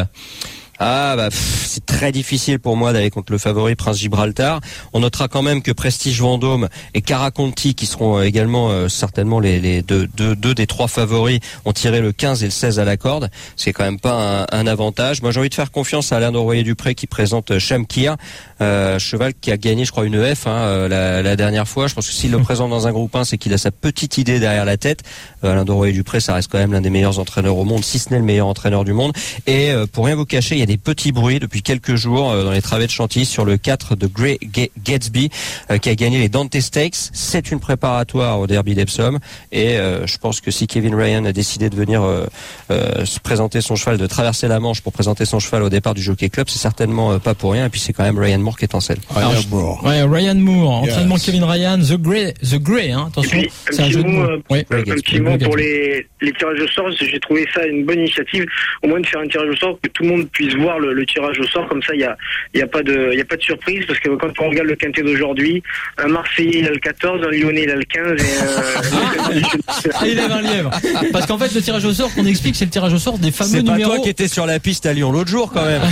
C'est très difficile pour moi d'aller contre le favori Prince Gibraltar. On notera quand même que Prestige Vendôme et Caraconti, qui seront également certainement les deux des trois favoris, ont tiré le 15 et le 16 à la corde. C'est quand même pas un avantage. Moi, j'ai envie de faire confiance à Alain de Royer-Dupré qui présente Shamkir, cheval qui a gagné, je crois, une EF la dernière fois. Je pense que s'il le présente dans un groupe 1, c'est qu'il a sa petite idée derrière la tête. Alain de Royer-Dupré, ça reste quand même l'un des meilleurs entraîneurs au monde, si ce n'est le meilleur entraîneur du monde. Et pour rien vous cacher, il y a des petits bruits depuis quelques jours dans les travées de Chantilly sur le 4 de Grey Gatsby qui a gagné les Dante Stakes. C'est une préparatoire au derby d'Epsom, et je pense que si Kevin Ryan a décidé de venir se présenter son cheval, de traverser la Manche pour présenter son cheval au départ du Jockey Club, c'est certainement pas pour rien, et puis c'est quand même Ryan Moore qui est en selle. Ryan Moore, entraînement Kevin Ryan, The Grey, hein, attention, c'est un jeu de mots. Un petit mot pour les tirages au sort. J'ai trouvé ça une bonne initiative, au moins de faire un tirage au sort, que tout le monde puisse voir le tirage au sort, comme ça il y a pas de surprise, parce que quand on regarde le quintet d'aujourd'hui, un Marseillais il a le 14, un Lyonnais il a le 15 et il a un lièvre. Parce qu'en fait le tirage au sort qu'on explique, c'est le tirage au sort des fameux numéros. C'est pas toi qui étais sur la piste à Lyon l'autre jour quand même.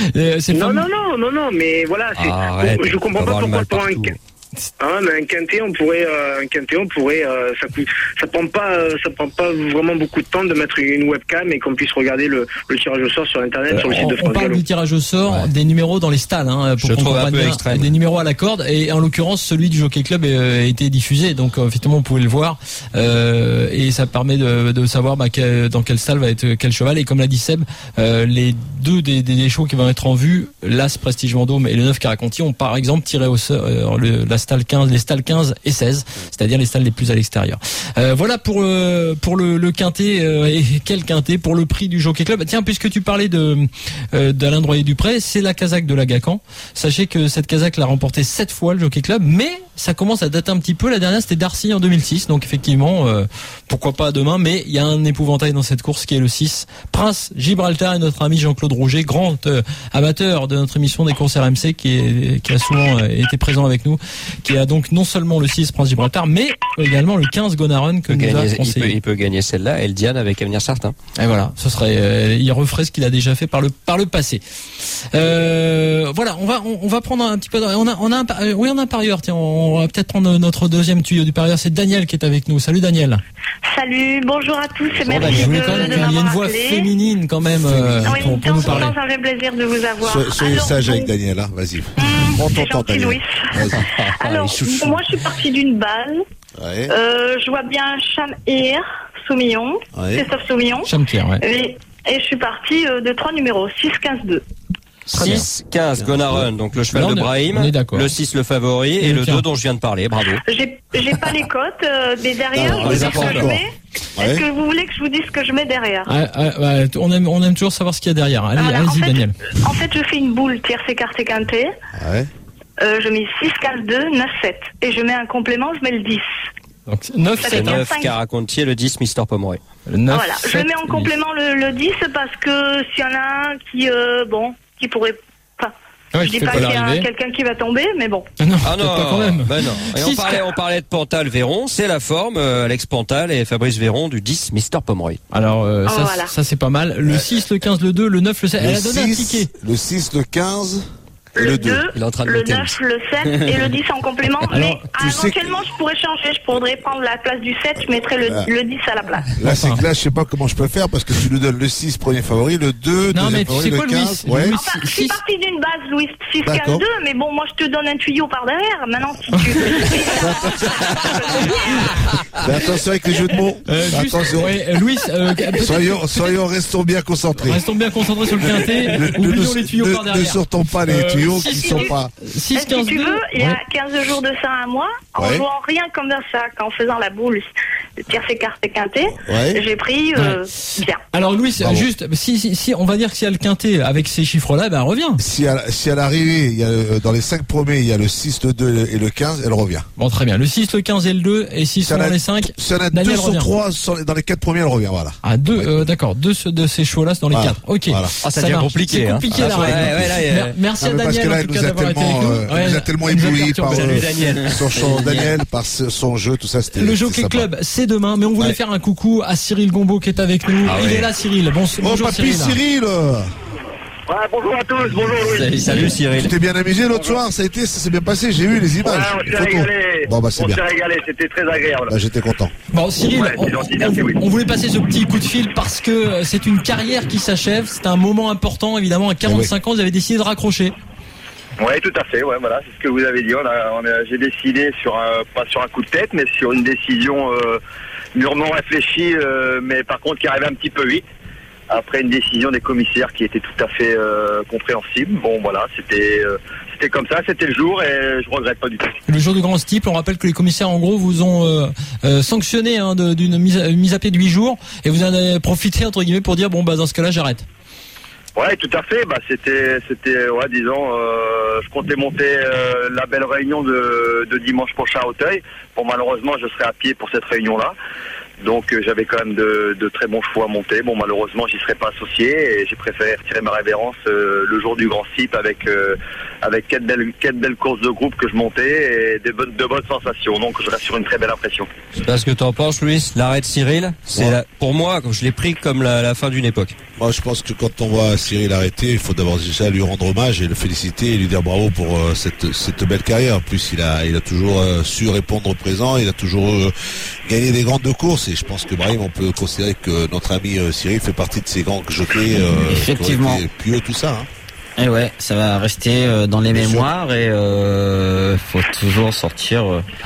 Non, mais voilà, je comprends pas pourquoi pour mais un quintet, on pourrait, ça prend pas vraiment beaucoup de temps de mettre une webcam et qu'on puisse regarder le tirage au sort sur internet, sur le site de France. On parle du tirage au sort des numéros dans les stalles, pour je trouve un peu extrême. Des numéros à la corde, et en l'occurrence celui du Jockey Club a été diffusé, donc effectivement vous pouvez le voir, et ça permet de savoir dans quelle stalle va être quel cheval, et comme l'a dit Seb, les deux des chevaux qui vont être en vue, l'As Prestige Vendôme et le 9 Caraconti, ont par exemple tiré au sort les stalles 15 et 16, c'est-à-dire les stalles les plus à l'extérieur. Voilà pour le quintet, et quel quintet pour le prix du Jockey Club. Tiens, puisque tu parlais d'Alain de Royer-Dupré, c'est la casaque de Lagacan. Sachez que cette casaque l'a remporté 7 fois le Jockey Club, mais ça commence à dater un petit peu. La dernière c'était Darcy en 2006, donc effectivement pourquoi pas demain, mais il y a un épouvantail dans cette course qui est le 6 Prince Gibraltar, et notre ami Jean-Claude Rouget, grand amateur de notre émission des courses RMC, qui a souvent été présent avec nous, qui a donc non seulement le 6 Prince Gibraltar, mais également le 15 Gonarun que nous a conseillé. Il peut gagner celle-là, et le Diane avec Avenir Certain. Et voilà, ce serait, il referait ce qu'il a déjà fait par le passé. Voilà, on va prendre un petit peu. On a un parieur. Tiens, on va peut-être prendre notre deuxième tuyau du parieur. C'est Daniel qui est avec nous. Salut Daniel. Salut, bonjour à tous. Merci de m'avoir. Il y a une voix féminine quand même pour nous parler. Ça fait plaisir de vous avoir. Soyez sage avec Daniel, hein. Vas-y. On t'entend, Daniel. Alors, moi, je suis partie d'une balle. Ouais. Je vois bien Chamkir Soumillon, Christophe Soumillon. Chamkir, et je suis partie de 3 numéros, 6, 15, 2. 6, 15, Gonarun, donc le cheval de Brahim, le 6 le favori, et le 2 dont je viens de parler, bravo. J'ai pas les cotes, mais derrière, je vous dis ce que je mets. Est-ce que vous voulez que je vous dise ce que je mets derrière? On aime toujours savoir ce qu'il y a derrière. Allez-y, Daniel. En fait, je fais une boule tierce écarté quintet. Ouais. Je mets 6, 15, 2, 9, 7. Et je mets un complément, je mets le 10. Donc 9, 7. 9 Caraconti et le 10 Mister Pomeroy. Le 9, voilà, 7, je mets en complément le 10 parce que s'il y en a un qui pourrait. Enfin, Ouais, je dis pas qu'il y a quelqu'un qui va tomber, mais bon. Non, ah non, pas quand même. Ben non. Et on parlait de Pantal-Véron, c'est la forme, Alex Pantal et Fabrice Véron du 10 Mister Pomeroy. Alors ça c'est pas mal. Le 6, le 15, le 2, le 9, le 7. Elle a donné un ticket. Le 6, le 15... Le 2, il est en train de le noter 9, le 7 et le 10 en complément. Alors, mais éventuellement, je pourrais changer. Je pourrais prendre la place du 7, je mettrais le 10 à la place. Là, c'est que là, je sais pas comment je peux faire parce que tu nous donnes le 6 premier favori, le 2 deuxième favori, le 15. Ouais. Enfin, je suis parti d'une base, Louis, 6, 15, 2, mais bon, moi, je te donne un tuyau par derrière. Maintenant, si tu... Mais attention avec les jeux de mots. Attention. Louis, restons bien concentrés. Restons bien concentrés sur le quintet. Oublions les tuyaux par derrière. Ne sortons pas les tuyaux qui sont pas... 6, 15, si tu veux, il y a 15 jours de ça à moi, en jouant rien comme ça, qu'en faisant la boule, le tierce écarte et quintet, j'ai pris bien. Alors Louis, juste, si on va dire que s'il y a le quintet avec ces chiffres-là, ben revient. Si à l'arrivée, il y a, dans les 5 premiers, il y a le 6, le 2 et le 15, elle revient. Bon, très bien. Le 6, le 15 et le 2, et si sont dans les 5, si on a 2 sur 3 dans les 4 premiers, elle revient, voilà. Ah, 2, d'accord. 2 de ces choix-là, c'est dans les 4. Ok. Voilà. Ah, ça devient compliqué, hein. C'est compliqué, la règle. Merci à Daniel, en tout cas, d'avoir été avec nous. Il nous a tellement ébloui par son chant, Daniel, par son jeu, tout ça, c'était. Le Jockey Club, c'est demain, mais on voulait faire un coucou à Cyril Gombeau qui est avec nous. Il est là, Cyril. Bonjour, papy Cyril. Ouais, bonjour à tous, bonjour Louis. Salut Cyril. Tu t'es bien amusé l'autre soir, ça s'est bien passé, j'ai vu les images. Ouais, on s'est régalé. Bon, c'est bien. On s'est régalé, c'était très agréable. Bah, j'étais content. Bon, Cyril, on voulait passer ce petit coup de fil parce que c'est une carrière qui s'achève, c'est un moment important, évidemment, à 45 ans, vous avez décidé de raccrocher. Ouais, tout à fait, ouais, voilà, c'est ce que vous avez dit. J'ai décidé pas sur un coup de tête, mais sur une décision mûrement réfléchie, mais par contre qui arrivait un petit peu vite. Après une décision des commissaires qui était tout à fait compréhensible. Bon, voilà, c'était comme ça, c'était le jour et je regrette pas du tout. Le jour du grand steeple, on rappelle que les commissaires, en gros, vous ont sanctionné d'une mise à pied de 8 jours et vous en avez profité, entre guillemets, pour dire, bon, bah, dans ce cas-là, j'arrête. Ouais, tout à fait. Bah, c'était, ouais, disons, je comptais monter la belle réunion de dimanche prochain à Auteuil. Bon, malheureusement, je serai à pied pour cette réunion-là. Donc j'avais quand même de très bons chevaux à monter. Bon, malheureusement, j'y serais pas associé et j'ai préféré retirer ma révérence le jour du grand steeple avec 4 belles courses de groupe que je montais et de bonnes sensations. Donc je reste sur une très belle impression. Je sais pas ce que tu en penses, Louis. L'arrêt de Cyril, pour moi, je l'ai pris comme la fin d'une époque. Moi, je pense que quand on voit Cyril arrêter, il faut d'abord déjà lui rendre hommage et le féliciter et lui dire bravo pour cette belle carrière. En plus, il a toujours su répondre au présent, il a toujours gagné des grandes courses et je pense que Brahim, on peut considérer que notre ami Cyril fait partie de ces grands jockeys effectivement pieux, tout ça. Et ouais, ça va rester dans les mémoires et faut toujours sortir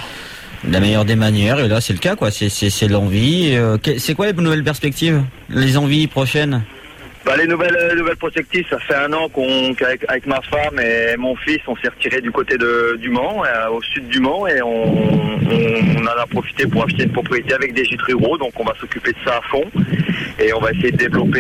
de la meilleure des manières et là c'est le cas quoi, c'est l'envie. C'est quoi les nouvelles perspectives, les envies prochaines? Bah, les nouvelles perspectives, ça fait 1 an qu'avec ma femme et mon fils, on s'est retiré du côté du Mans, au sud du Mans, et on en a profité pour acheter une propriété avec des gîtes ruraux, donc on va s'occuper de ça à fond, et on va essayer de développer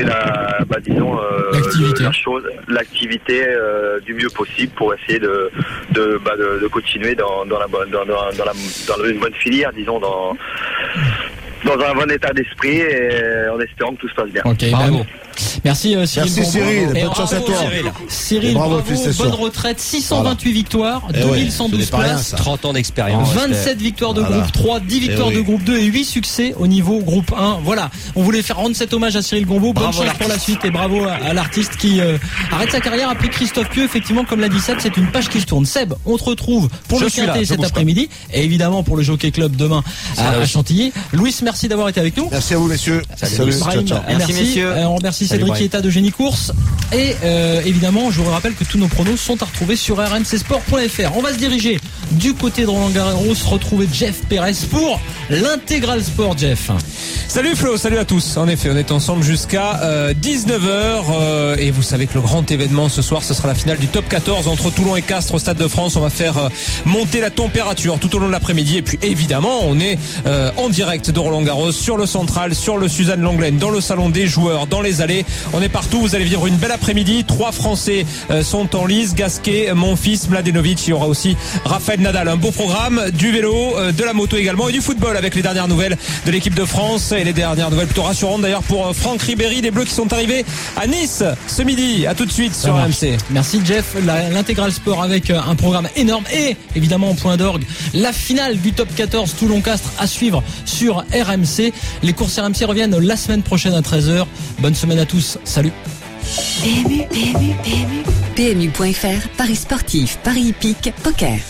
l'activité du mieux possible pour essayer de continuer dans une bonne filière, disons, dans un bon état d'esprit et en espérant que tout se passe bien. Ok, bravo. Merci Cyril. Merci Cyril, bonne chance à toi. Cyril, bravo, bonne retraite, 628 victoires, 2112 places, 30 ans d'expérience, 27 victoires de groupe 3, 10 victoires de groupe 2 et 8 succès au niveau groupe 1. Voilà, on voulait faire rendre cet hommage à Cyril Gombeau. Bonne chance pour la suite et bravo à l'artiste qui arrête sa carrière après Christophe Pieux. Effectivement, comme l'a dit Seb, c'est une page qui se tourne. Seb, on te retrouve pour le quintet cet après-midi et évidemment pour le Jockey Club demain à Chantilly. Louis, merci d'avoir été avec nous. Merci à vous messieurs. Salut. Merci messieurs. On remercie Cédric qui est à de Génie Course et évidemment je vous rappelle que tous nos pronos sont à retrouver sur rmcsport.fr. On va se diriger du côté de Roland-Garros, retrouver Jeff Perez pour l'intégral sport. Jeff, salut Flo, salut à tous. En effet, on est ensemble jusqu'à 19h et vous savez que le grand événement ce soir, ce sera la finale du top 14 entre Toulon et Castres au Stade de France. On va faire monter la température tout au long de l'après-midi et puis évidemment on est en direct de Roland-Garros sur le central, sur le Suzanne Lenglen, dans le salon des joueurs, dans les allées. On est partout, vous allez vivre une belle après-midi. 3 Français sont en lice, Gasquet, Monfils, Mladenovic. Il y aura aussi Rafael Nadal. Un beau programme, du vélo, de la moto également et du football avec les dernières nouvelles de l'équipe de France et les dernières nouvelles plutôt rassurantes d'ailleurs pour Franck Ribéry, les Bleus qui sont arrivés à Nice ce midi. À tout de suite sur RMC. Merci Jeff. L'intégral sport avec un programme énorme et évidemment au point d'orgue la finale du top 14 Toulon-Castres à suivre sur RMC. Les courses RMC reviennent la semaine prochaine à 13h. Bonne semaine à tous. Salut. PMU.fr, Paris sportif, Paris hippique, poker.